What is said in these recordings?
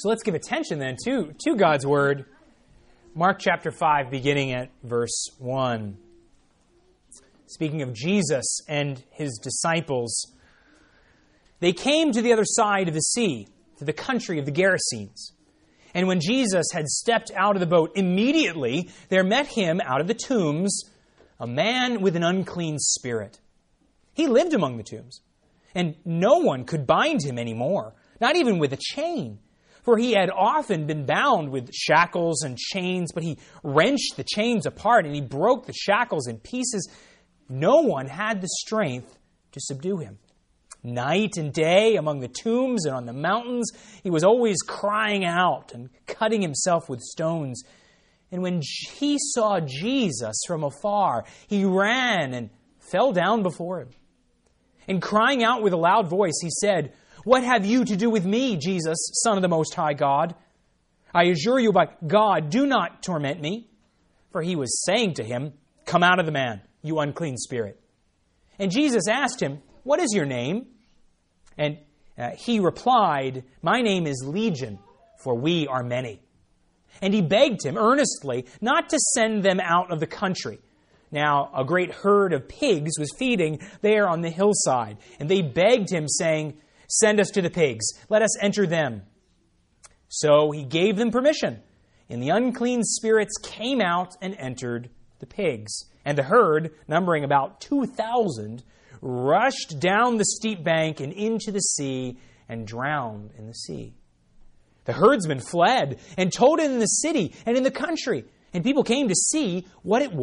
So let's give attention then to God's Word. Mark chapter 5, beginning at verse 1. Speaking of Jesus and His disciples, they came to the other side of the sea, to the country of the Gerasenes. And when Jesus had stepped out of the boat, immediately there met him out of the tombs a man with an unclean spirit. He lived among the tombs, and no one could bind him anymore, not even with a chain. For he had often been bound with shackles and chains, but he wrenched the chains apart and he broke the shackles in pieces. No one had the strength to subdue him. Night and day among the tombs and on the mountains, he was always crying out and cutting himself with stones. And when he saw Jesus from afar, he ran and fell down before him. And crying out with a loud voice, he said, "What have you to do with me, Jesus, Son of the Most High God? I assure you by God, do not torment me." For he was saying to him, "Come out of the man, you unclean spirit." And Jesus asked him, "What is your name?" And he replied, "My name is Legion, for we are many." And he begged him earnestly not to send them out of the country. Now, a great herd of pigs was feeding there on the hillside, and they begged him, saying, "Send us to the pigs, let us enter them." So he gave them permission, and the unclean spirits came out and entered the pigs. And the herd, numbering about 2,000, rushed down the steep bank and into the sea and drowned in the sea. The herdsmen fled and told it in the city and in the country, and people came to see what it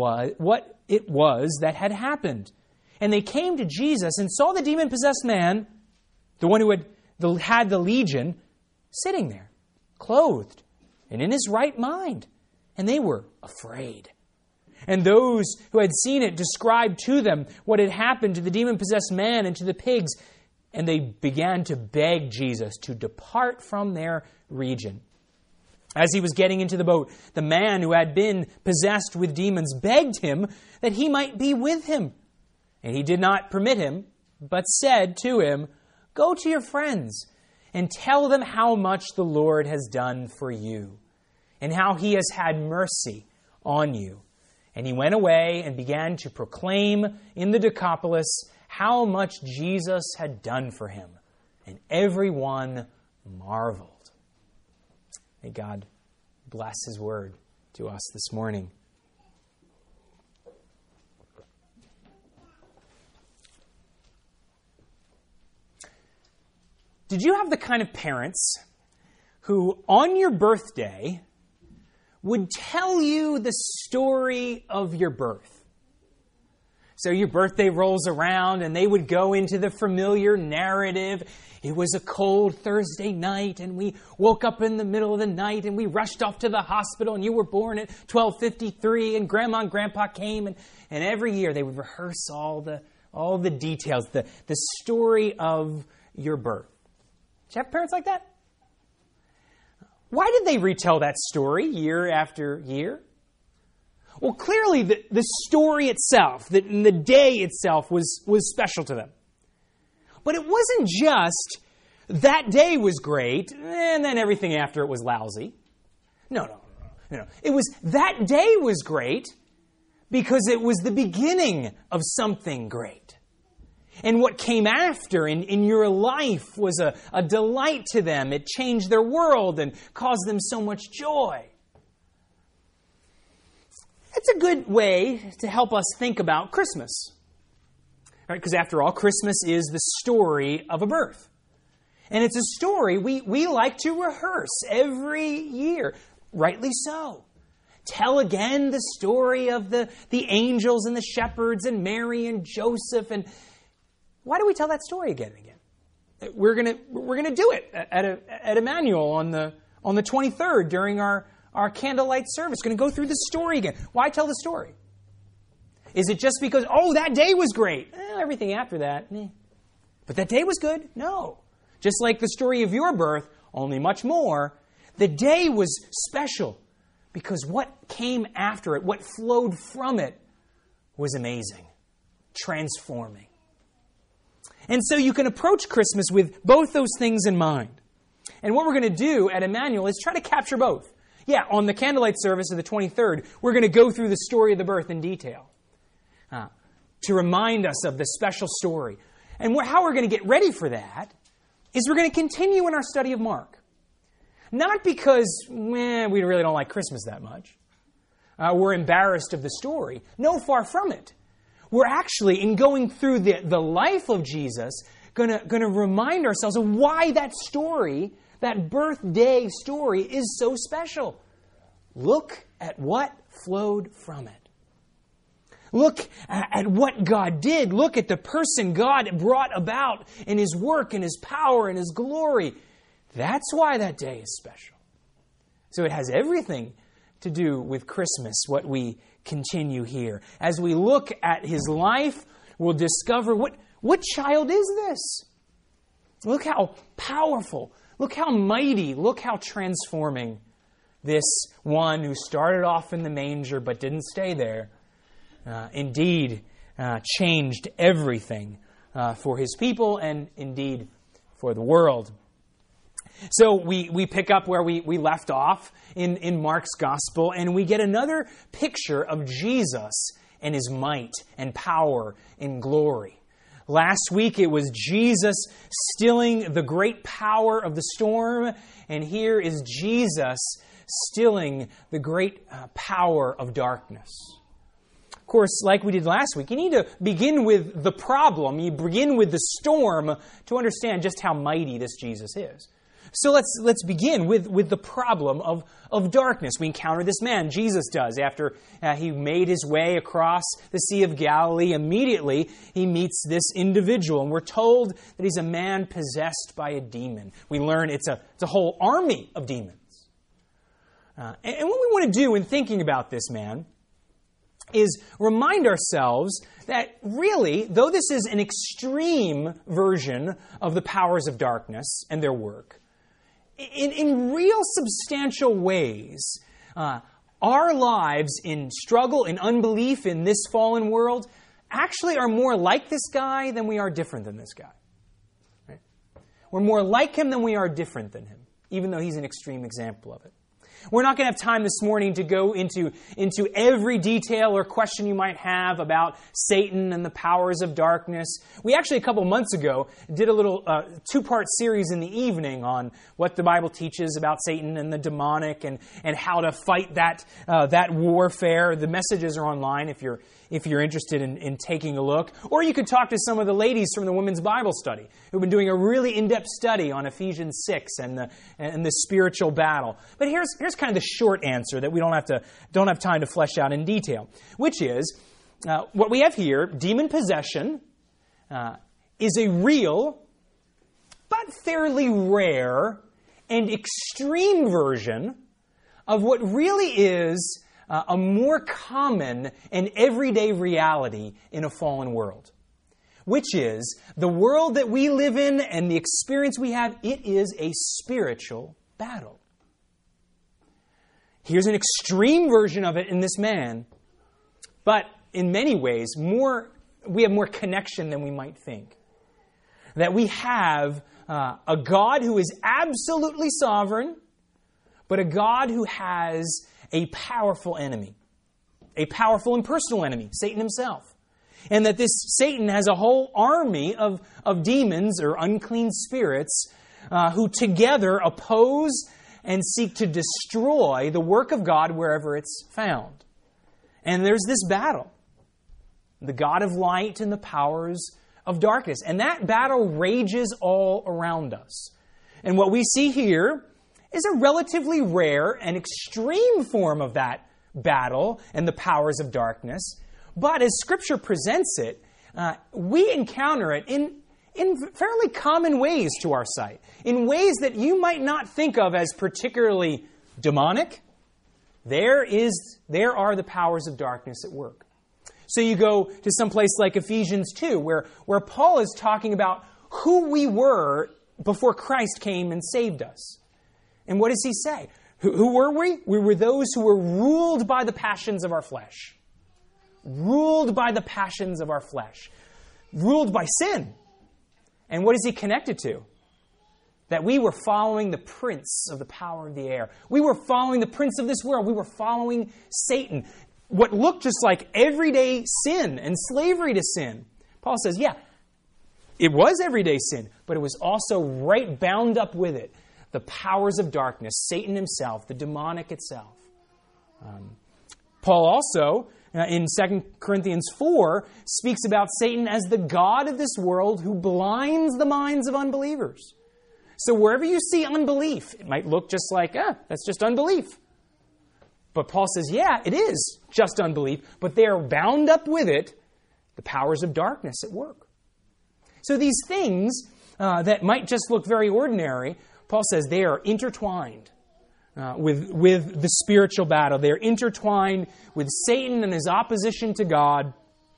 was that had happened. And they came to Jesus and saw the demon-possessed man, the one who had the legion, sitting there, clothed and in his right mind. And they were afraid. And those who had seen it described to them what had happened to the demon-possessed man and to the pigs. And they began to beg Jesus to depart from their region. As he was getting into the boat, the man who had been possessed with demons begged him that he might be with him. And he did not permit him, but said to him, "Go to your friends and tell them how much the Lord has done for you and how he has had mercy on you." And he went away and began to proclaim in the Decapolis how much Jesus had done for him. And everyone marveled. May God bless His word to us this morning. Did you have the kind of parents who, on your birthday, would tell you the story of your birth? So your birthday rolls around and they would go into the familiar narrative. It was a cold Thursday night and we woke up in the middle of the night and we rushed off to the hospital and you were born at 12:53 and Grandma and Grandpa came and every year they would rehearse all the details, the story of your birth. Did you have parents like that? Why did they retell that story year after year? Well, clearly the story itself, the day itself was special to them. But it wasn't just that day was great and then everything after it was lousy. No. It was that day was great because it was the beginning of something great. And what came after in your life was a delight to them. It changed their world and caused them so much joy. That's a good way to help us think about Christmas. Right? Because after all, Christmas is the story of a birth. And it's a story we like to rehearse every year. Rightly so. Tell again the story of the angels and the shepherds and Mary and Joseph. And why do we tell that story again and again? We're gonna do it at Emmanuel on the 23rd during our candlelight service. Going to go through the story again. Why tell the story? Is it just because, that day was great? Everything after that, But that day was good? No. Just like the story of your birth, only much more, the day was special because what came after it, what flowed from it, was amazing, transforming. And so you can approach Christmas with both those things in mind. And what we're going to do at Emmanuel is try to capture both. Yeah, on the candlelight service of the 23rd, we're going to go through the story of the birth in detail to remind us of the special story. And how we're going to get ready for that is we're going to continue in our study of Mark. Not because we really don't like Christmas that much. We're embarrassed of the story. No, far from it. We're actually, in going through the life of Jesus, going to remind ourselves of why that story, that birthday story, is so special. Look at what flowed from it. Look at what God did. Look at the person God brought about in His work and His power and His glory. That's why that day is special. So it has everything to do with Christmas, what we continue here. As we look at His life, we'll discover what child is this? Look how powerful, look how mighty, look how transforming this one who started off in the manger but didn't stay there, indeed changed everything for His people and indeed for the world. So we pick up where we left off in Mark's Gospel, and we get another picture of Jesus and His might and power and glory. Last week it was Jesus stilling the great power of the storm, and here is Jesus stilling the great power of darkness. Of course, like we did last week, you need to begin with the problem. You begin with the storm to understand just how mighty this Jesus is. So let's begin with the problem of darkness. We encounter this man, Jesus does, after he made his way across the Sea of Galilee. Immediately, he meets this individual, and we're told that he's a man possessed by a demon. We learn it's a whole army of demons. And what we want to do in thinking about this man is remind ourselves that really, though this is an extreme version of the powers of darkness and their work, in real substantial ways, our lives in struggle and unbelief in this fallen world actually are more like this guy than we are different than this guy. Right? We're more like him than we are different than him, even though he's an extreme example of it. We're not going to have time this morning to go into every detail or question you might have about Satan and the powers of darkness. We actually, a couple months ago, did a little two-part series in the evening on what the Bible teaches about Satan and the demonic and how to fight that warfare. The messages are online if you're interested in taking a look. Or you could talk to some of the ladies from the Women's Bible Study who've been doing a really in-depth study on Ephesians 6 and the spiritual battle. But here's kind of the short answer that we don't have time to flesh out in detail, which is what we have here, demon possession, is a real but fairly rare and extreme version of what really is a more common and everyday reality in a fallen world, which is the world that we live in and the experience we have, it is a spiritual battle. Here's an extreme version of it in this man, but in many ways, we have more connection than we might think. That we have a God who is absolutely sovereign, but a God who has a powerful enemy, a powerful and personal enemy, Satan himself. And that this Satan has a whole army of demons or unclean spirits who together oppose and seek to destroy the work of God wherever it's found. And there's this battle, the God of light and the powers of darkness. And that battle rages all around us. And what we see here is a relatively rare and extreme form of that battle and the powers of darkness. But as Scripture presents it, we encounter it in fairly common ways to our sight, in ways that you might not think of as particularly demonic. There are the powers of darkness at work. So you go to some place like Ephesians 2, where Paul is talking about who we were before Christ came and saved us. And what does he say? Who were we? We were those who were ruled by the passions of our flesh. Ruled by the passions of our flesh. Ruled by sin. And what is he connected to? that we were following the prince of the power of the air. We were following the prince of this world. We were following Satan. What looked just like everyday sin and slavery to sin. Paul says, yeah, it was everyday sin, but it was also right bound up with it. The powers of darkness, Satan himself, the demonic itself. Paul also, in 2 Corinthians 4, speaks about Satan as the god of this world who blinds the minds of unbelievers. So wherever you see unbelief, it might look just like, that's just unbelief. But Paul says, yeah, it is just unbelief, but they are bound up with it, the powers of darkness at work. So these things that might just look very ordinary, Paul says they are intertwined with the spiritual battle. They are intertwined with Satan and his opposition to God.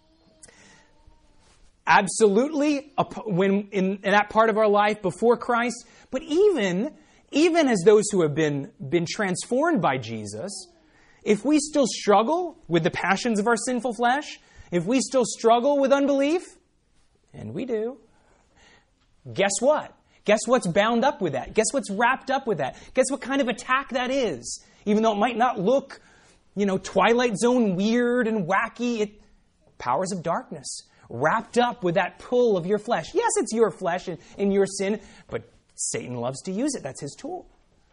Absolutely, when in that part of our life before Christ, but even as those who have been transformed by Jesus, if we still struggle with the passions of our sinful flesh, if we still struggle with unbelief, and we do, guess what? Guess what's bound up with that? Guess what's wrapped up with that? Guess what kind of attack that is? Even though it might not look, Twilight Zone weird and wacky, powers of darkness wrapped up with that pull of your flesh. Yes, it's your flesh and your sin, but Satan loves to use it. That's his tool.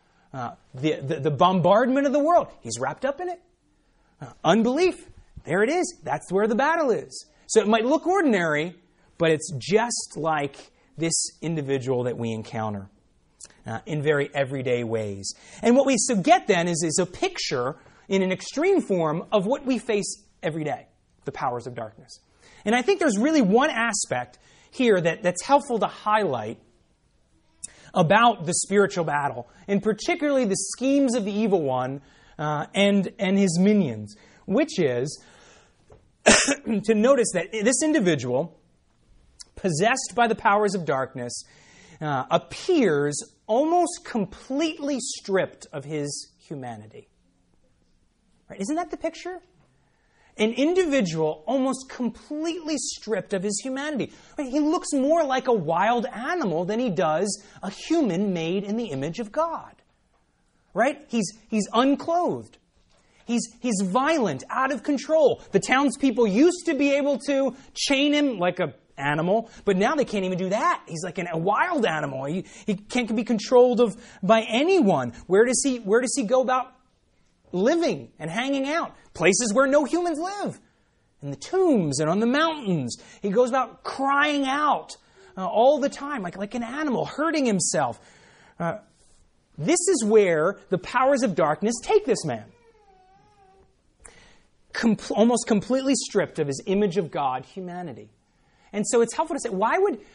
The bombardment of the world, he's wrapped up in it. Unbelief, there it is. That's where the battle is. So it might look ordinary, but it's just like this individual that we encounter in very everyday ways. And what we get then is a picture in an extreme form of what we face every day, the powers of darkness. And I think there's really one aspect here that's helpful to highlight about the spiritual battle, and particularly the schemes of the evil one and his minions, which is to notice that this individual, possessed by the powers of darkness, appears almost completely stripped of his humanity. Right? Isn't that the picture? An individual almost completely stripped of his humanity. Right? He looks more like a wild animal than he does a human made in the image of God. Right? He's unclothed. He's violent, out of control. The townspeople used to be able to chain him like an animal, but now they can't even do that. He's like a wild animal. He can't be controlled by anyone. Where does he go about living and hanging out? Places where no humans live. In the tombs and on the mountains. He goes about crying out all the time, like an animal, hurting himself. This is where the powers of darkness take this man. Almost completely stripped of his image of God, humanity. And so it's helpful to say, why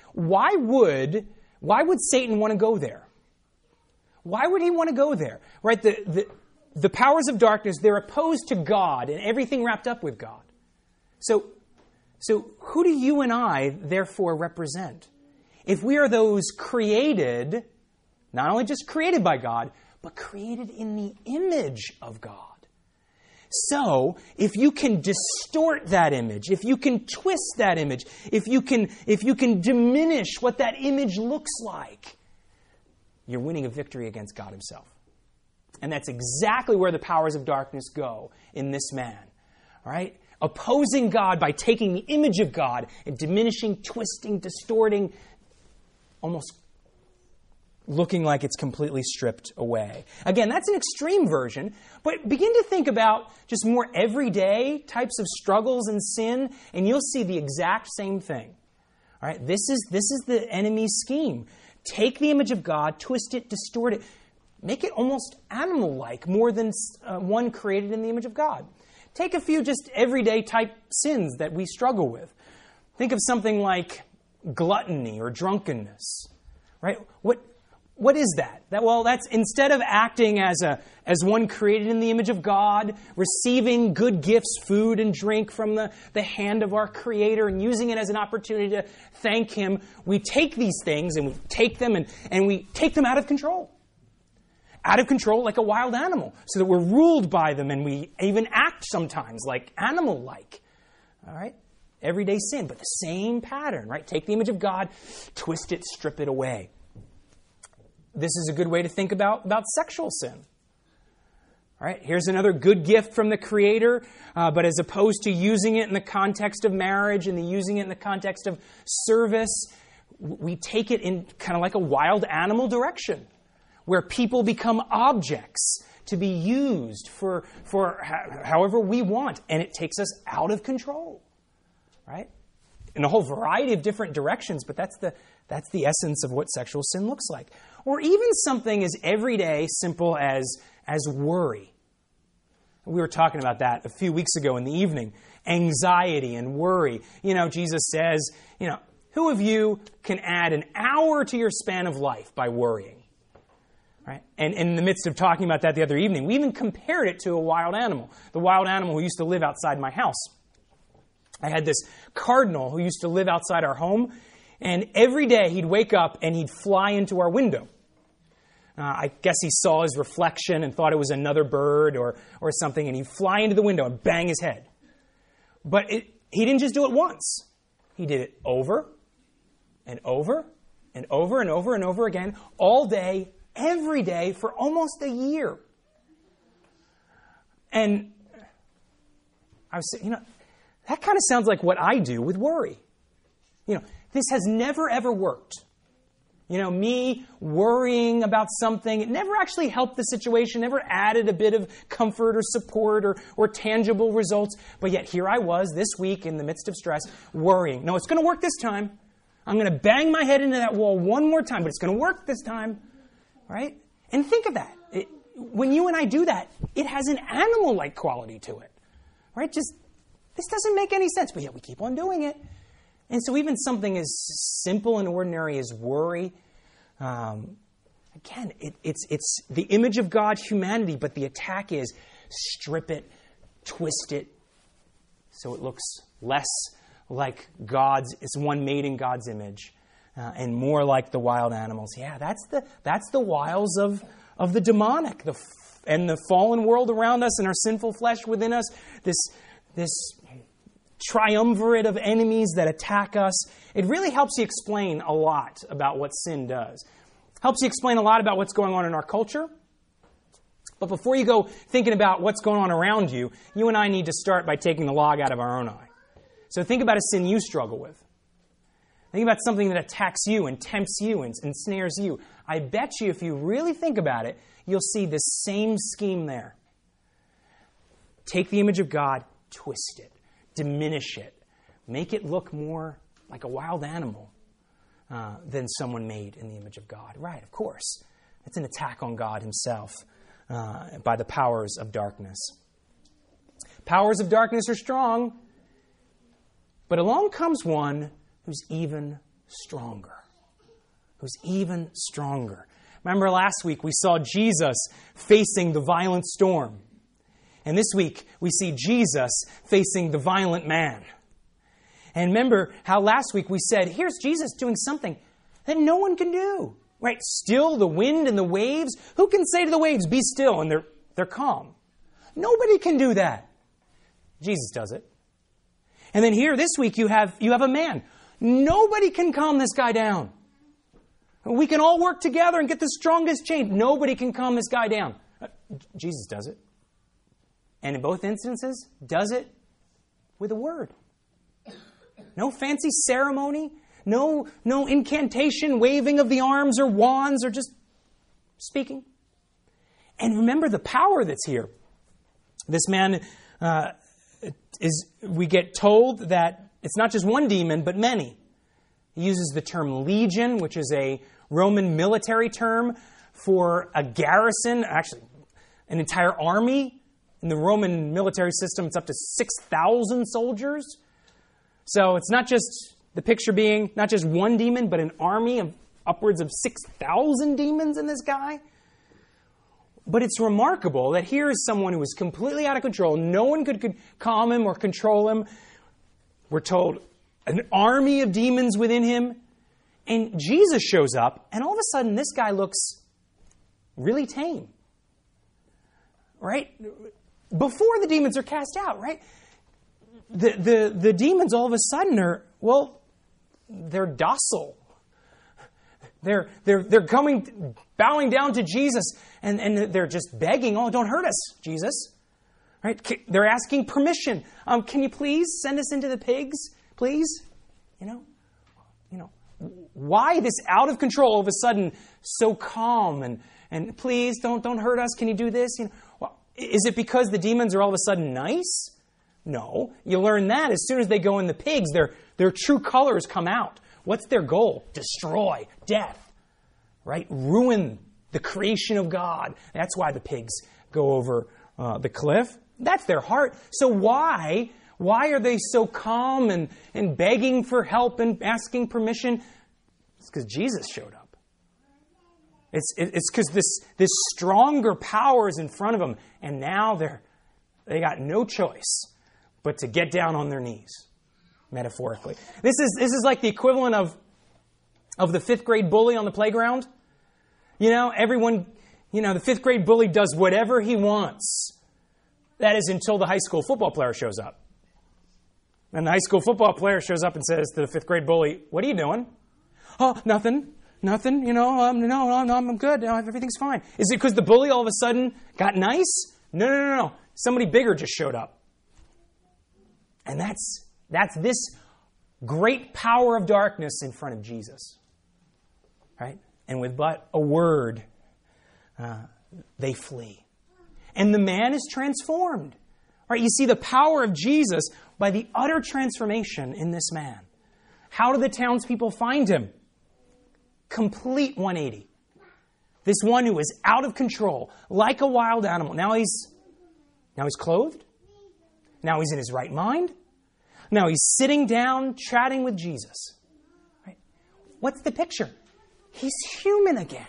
would Satan want to go there? Why would he want to go there? Right? The powers of darkness, they're opposed to God and everything wrapped up with God. So who do you and I therefore represent? If we are those created, not only just created by God, but created in the image of God. So, if you can distort that image, if you can twist that image, if you can diminish what that image looks like, you're winning a victory against God himself. And that's exactly where the powers of darkness go in this man. All right? Opposing God by taking the image of God and diminishing, twisting, distorting, almost looking like it's completely stripped away. Again, that's an extreme version, but begin to think about just more everyday types of struggles and sin, and you'll see the exact same thing. All right? This is the enemy's scheme. Take the image of God, twist it, distort it, make it almost animal-like, more than one created in the image of God. Take a few just everyday type sins that we struggle with. Think of something like gluttony or drunkenness. Right? What is that? That's instead of acting as one created in the image of God, receiving good gifts, food and drink from the hand of our Creator and using it as an opportunity to thank Him, we take these things and we take them and we take them out of control. Out of control like a wild animal, so that we're ruled by them and we even act sometimes like animal-like. All right? Everyday sin, but the same pattern, right? Take the image of God, twist it, strip it away. this is a good way to think about sexual sin. All right, here's another good gift from the Creator, but as opposed to using it in the context of marriage and using it in the context of service, we take it in kind of like a wild animal direction, where people become objects to be used for however we want, and it takes us out of control, right? In a whole variety of different directions, but that's the essence of what sexual sin looks like. Or even something as everyday, simple as worry. We were talking about that a few weeks ago in the evening. Anxiety and worry. Jesus says, who of you can add an hour to your span of life by worrying? Right? And in the midst of talking about that the other evening, we even compared it to a wild animal. The wild animal who used to live outside my house. I had this cardinal who used to live outside our home, and every day he'd wake up and he'd fly into our window. I guess he saw his reflection and thought it was another bird or something, and he'd fly into the window and bang his head. But he didn't just do it once. He did it over and over and over and over and over again, all day, every day, for almost a year. And I was saying, that kind of sounds like what I do with worry. This has never, ever worked. Me worrying about something, it never actually helped the situation, never added a bit of comfort or support or tangible results. But yet here I was this week in the midst of stress, worrying. No, it's going to work this time. I'm going to bang my head into that wall one more time, but it's going to work this time. Right? And think of that. When you and I do that, it has an animal-like quality to it. Right? This doesn't make any sense, but yet we keep on doing it. And so even something as simple and ordinary as worry, again, it's the image of God's humanity, but the attack is strip it, twist it, so it looks less like it's one made in God's image, and more like the wild animals. Yeah, that's the wiles of the demonic, and the fallen world around us, and our sinful flesh within us. This triumvirate of enemies that attack us. It really helps you explain a lot about what sin does. Helps you explain a lot about what's going on in our culture. But before you go thinking about what's going on around you, you and I need to start by taking the log out of our own eye. So think about a sin you struggle with. Think about something that attacks you and tempts you and ensnares you. I bet you if you really think about it, you'll see the same scheme there. Take the image of God, twist it, diminish it, make it look more like a wild animal than someone made in the image of God. Right, of course. It's an attack on God himself by the powers of darkness. Powers of darkness are strong, but along comes one who's even stronger. Who's even stronger. Remember last week we saw Jesus facing the violent storm. And this week we see Jesus facing the violent man. And remember how last week we said, here's Jesus doing something that no one can do. Right? Still the wind and the waves. Who can say to the waves, be still, and they're calm? Nobody can do that. Jesus does it. And then here this week you have a man. Nobody can calm this guy down. We can all work together and get the strongest chain. Nobody can calm this guy down. Jesus does it. And in both instances, does it with a word. No fancy ceremony, no incantation, waving of the arms or wands, or just speaking. And remember the power that's here. This man we get told that it's not just one demon, but many. He uses the term legion, which is a Roman military term for a garrison, actually an entire army. In the Roman military system, it's up to 6,000 soldiers. So it's not just the picture being not just one demon, but an army of upwards of 6,000 demons in this guy. But it's remarkable that here is someone who is completely out of control. No one could calm him or control him. We're told an army of demons within him. And Jesus shows up, and all of a sudden this guy looks really tame. Right? Before the demons are cast out, right? The demons all of a sudden they're docile. They're coming, bowing down to Jesus, and they're just begging, "Oh, don't hurt us, Jesus." Right? They're asking permission. Can you please send us into the pigs, please? Why this out of control, all of a sudden so calm and please don't hurt us? Can you do this? Is it because the demons are all of a sudden nice? No. You learn that as soon as they go in the pigs, their true colors come out. What's their goal? Destroy, death, right? Ruin the creation of God. That's why the pigs go over the cliff. That's their heart. So why are they so calm and begging for help and asking permission? It's because Jesus showed up. It's because this stronger power is in front of them, and now they got no choice but to get down on their knees, metaphorically. This is like the equivalent of the fifth grade bully on the playground. Everyone, the fifth grade bully does whatever he wants. That is until the high school football player shows up. And the high school football player shows up and says to the fifth grade bully, "What are you doing?" "Oh, nothing, no, I'm good, everything's fine." Is it because the bully all of a sudden got nice? No. Somebody bigger just showed up. And that's this great power of darkness in front of Jesus. Right? And with but a word, they flee. And the man is transformed. Right? You see the power of Jesus by the utter transformation in this man. How do the townspeople find him? Complete 180. This one who was out of control, like a wild animal. Now he's clothed. Now he's in his right mind. Now he's sitting down, chatting with Jesus. Right? What's the picture? He's human again.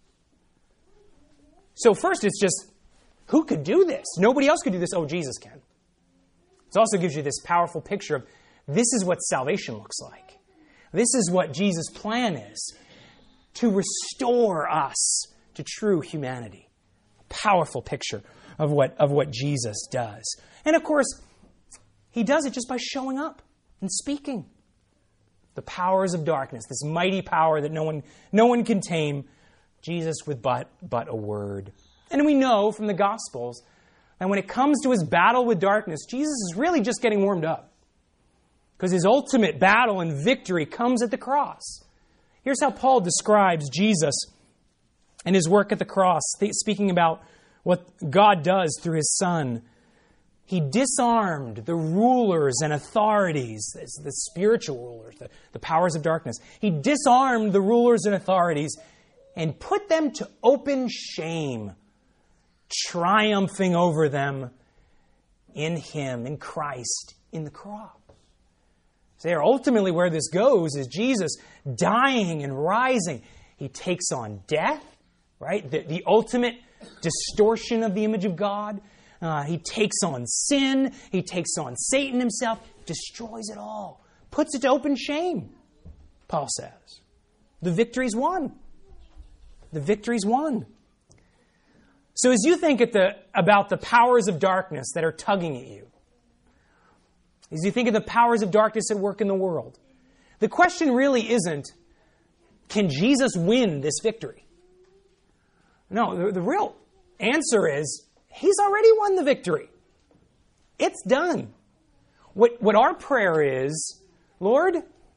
So first it's just, who could do this? Nobody else could do this. Oh, Jesus can. It also gives you this powerful picture of this is what salvation looks like. This is what Jesus' plan is, to restore us to true humanity. A powerful picture of what Jesus does. And of course, he does it just by showing up and speaking. The powers of darkness, this mighty power that no one can tame, Jesus with but a word. And we know from the Gospels that when it comes to his battle with darkness, Jesus is really just getting warmed up. Because his ultimate battle and victory comes at the cross. Here's how Paul describes Jesus and his work at the cross, speaking about what God does through his Son. He disarmed the rulers and authorities, the spiritual rulers, the powers of darkness. He disarmed the rulers and authorities and put them to open shame, triumphing over them in him, in Christ, in the cross. So there, ultimately where this goes is Jesus dying and rising. He takes on death, right? The ultimate distortion of the image of God. He takes on sin. He takes on Satan himself. Destroys it all. Puts it to open shame, Paul says. The victory's won. The victory's won. So as you think about the powers of darkness that are tugging at you, as you think of the powers of darkness at work in the world, the question really isn't, can Jesus win this victory? No, the real answer is, he's already won the victory. It's done. What our prayer is, Lord,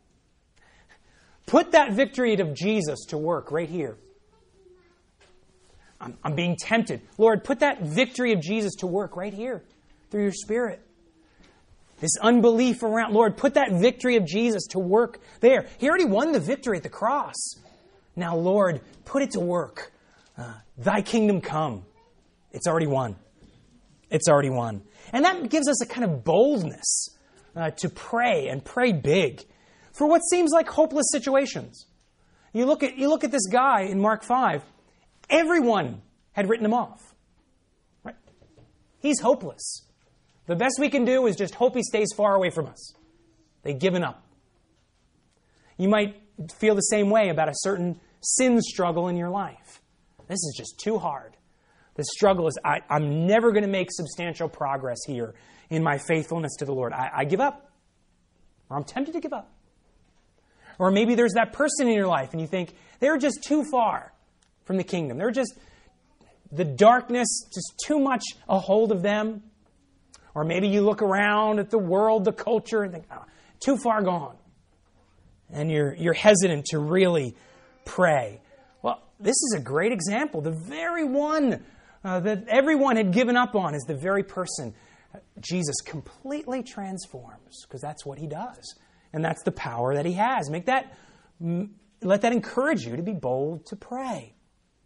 put that victory of Jesus to work right here. I'm being tempted. Lord, put that victory of Jesus to work right here through your Spirit. This unbelief around, Lord, put that victory of Jesus to work there. He already won the victory at the cross. Now, Lord, put it to work. Thy kingdom come. It's already won. It's already won. And that gives us a kind of boldness to pray and pray big for what seems like hopeless situations. You look at this guy in Mark 5. Everyone had written him off. Right? He's hopeless. The best we can do is just hope he stays far away from us. They've given up. You might feel the same way about a certain sin struggle in your life. This is just too hard. The struggle is, I'm never going to make substantial progress here in my faithfulness to the Lord. I give up. Or I'm tempted to give up. Or maybe there's that person in your life and you think, they're just too far from the kingdom. They're just, the darkness, just too much a hold of them. Or maybe you look around at the world, the culture, and think, oh, too far gone. And you're hesitant to really pray. Well, this is a great example. The very one that everyone had given up on is the very person Jesus completely transforms, because that's what he does. And that's the power that he has. Let that encourage you to be bold to pray.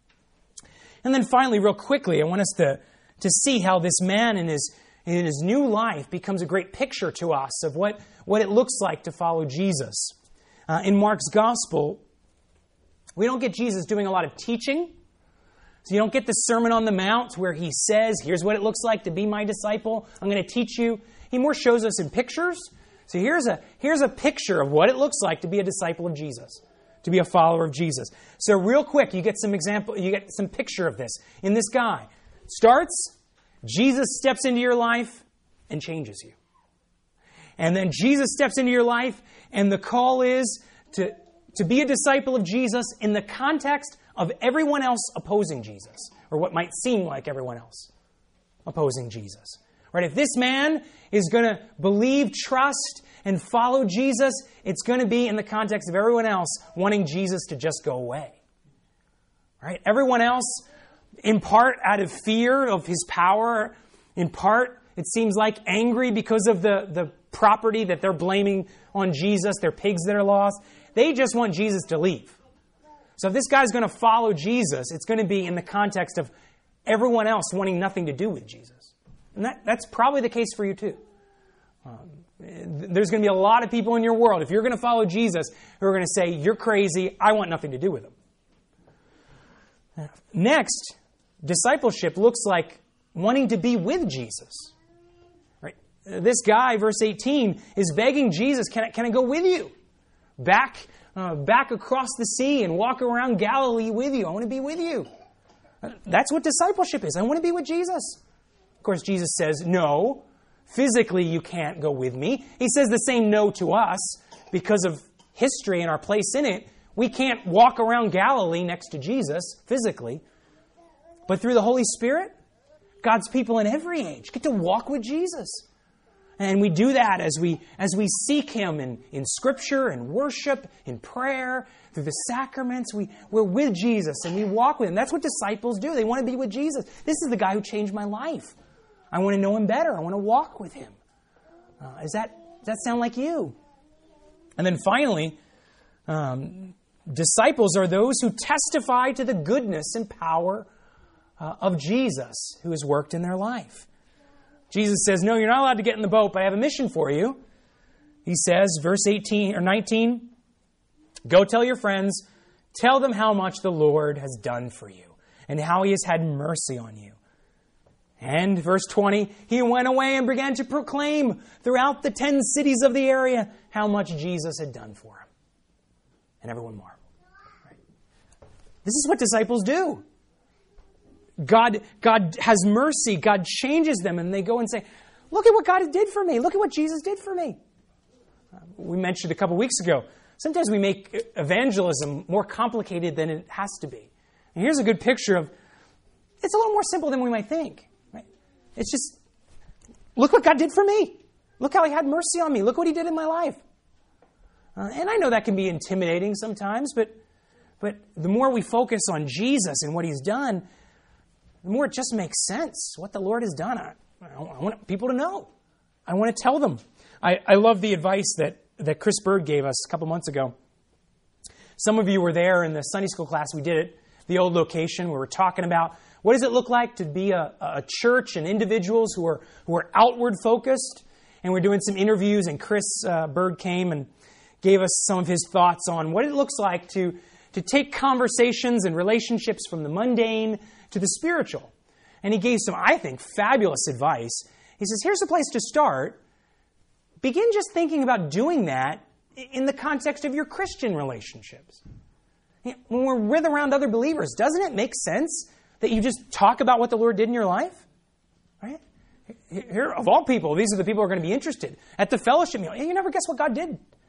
And then finally, real quickly, I want us to see how this man in his new life becomes a great picture to us of what it looks like to follow Jesus. In Mark's gospel, we don't get Jesus doing a lot of teaching. So you don't get the Sermon on the Mount where he says, here's what it looks like to be my disciple. I'm going to teach you. He more shows us in pictures. So here's a picture of what it looks like to be a disciple of Jesus, to be a follower of Jesus. So real quick, you get some picture of this in this guy. Starts, Jesus steps into your life and changes you. And then Jesus steps into your life, and the call is to be a disciple of Jesus in the context of everyone else opposing Jesus, or what might seem like everyone else opposing Jesus. Right? If this man is going to believe, trust, and follow Jesus, it's going to be in the context of everyone else wanting Jesus to just go away. Right? Everyone else, in part out of fear of his power, in part, it seems like angry because of the property that they're blaming on Jesus, their pigs that are lost. They just want Jesus to leave. So if this guy's going to follow Jesus, it's going to be in the context of everyone else wanting nothing to do with Jesus. And that's probably the case for you too. There's going to be a lot of people in your world, if you're going to follow Jesus, who are going to say, you're crazy, I want nothing to do with him. Next, discipleship looks like wanting to be with Jesus. Right? This guy, verse 18, is begging Jesus, can I go with you? Back across the sea and walk around Galilee with you. I want to be with you. That's what discipleship is. I want to be with Jesus. Of course, Jesus says, no, physically you can't go with me. He says the same no to us because of history and our place in it. We can't walk around Galilee next to Jesus physically. But through the Holy Spirit, God's people in every age get to walk with Jesus. And we do that as we seek Him in Scripture and worship, in prayer, through the sacraments. We're with Jesus and we walk with Him. That's what disciples do. They want to be with Jesus. This is the guy who changed my life. I want to know Him better. I want to walk with Him. Does that sound like you? And then finally, disciples are those who testify to the goodness and power of Jesus who has worked in their life. Jesus says, no, you're not allowed to get in the boat, but I have a mission for you. He says, verse 18 or 19, go tell your friends, tell them how much the Lord has done for you and how He has had mercy on you. And verse 20, he went away and began to proclaim throughout the 10 cities of the area how much Jesus had done for him. And everyone marveled. Right? This is what disciples do. God has mercy. God changes them. And they go and say, look at what God did for me. Look at what Jesus did for me. We mentioned a couple weeks ago, sometimes we make evangelism more complicated than it has to be. And here's a good picture of, it's a little more simple than we might think. Right? It's just, look what God did for me. Look how He had mercy on me. Look what He did in my life. And I know that can be intimidating sometimes, but the more we focus on Jesus and what He's done, the more it just makes sense what the Lord has done. I want people to know. I want to tell them. I love the advice that Chris Bird gave us a couple months ago. Some of you were there in the Sunday school class we did at the old location. We were talking about what does it look like to be a church and individuals who are outward focused. And we're doing some interviews, and Chris Bird came and gave us some of his thoughts on what it looks like to take conversations and relationships from the mundane to the spiritual. And he gave some, I think, fabulous advice. He says, here's a place to start. Begin just thinking about doing that in the context of your Christian relationships. When we're with around other believers, doesn't it make sense that you just talk about what the Lord did in your life? Right? Here, of all people, these are the people who are going to be interested. At the fellowship meal, you never guess what God did.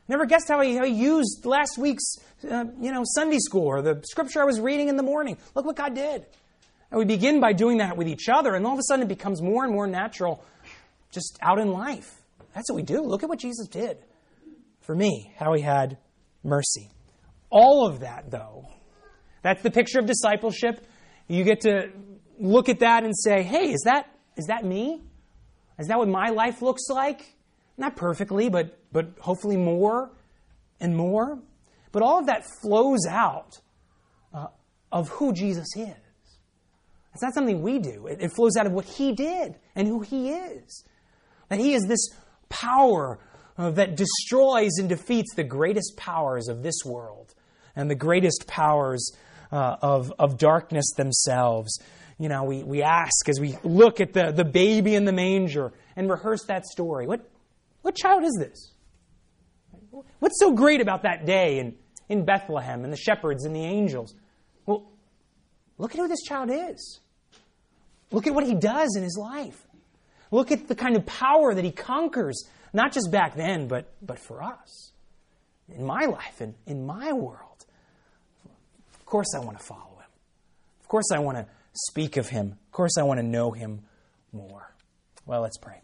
Never guessed how he used last week's Sunday school or the scripture I was reading in the morning. Look what God did. And we begin by doing that with each other, and all of a sudden it becomes more and more natural just out in life. That's what we do. Look at what Jesus did for me, how he had mercy. All of that, though, that's the picture of discipleship. You get to look at that and say, hey, is that me? Is that what my life looks like? Not perfectly, but hopefully more and more. But all of that flows out of who Jesus is. It's not something we do. It flows out of what he did and who he is. That he is this power that destroys and defeats the greatest powers of this world and the greatest powers of darkness themselves. We ask as we look at the baby in the manger and rehearse that story. What child is this? What's so great about that day in Bethlehem and the shepherds and the angels? Well, look at who this child is. Look at what he does in his life. Look at the kind of power that he conquers, not just back then, but for us. In my life and in my world. Of course I want to follow him. Of course I want to speak of him. Of course I want to know him more. Well, let's pray.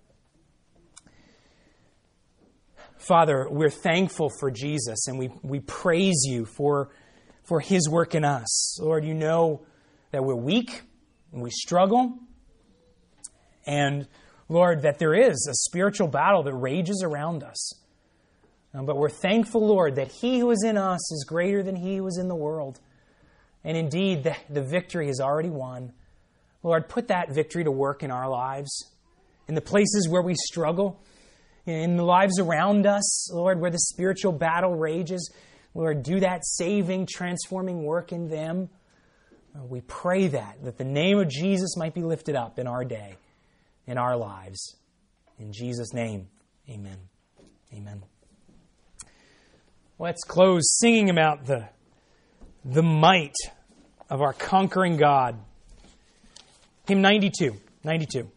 Father, we're thankful for Jesus, and we praise you for his work in us. Lord, you know that we're weak and we struggle. And Lord, that there is a spiritual battle that rages around us. But we're thankful, Lord, that he who is in us is greater than he who is in the world. And indeed, the victory is already won. Lord, put that victory to work in our lives, in the places where we struggle, in the lives around us, Lord, where the spiritual battle rages. Lord, do that saving, transforming work in them. We pray that the name of Jesus might be lifted up in our day, in our lives. In Jesus' name, amen. Amen. Let's close singing about the might of our conquering God. Hymn 92.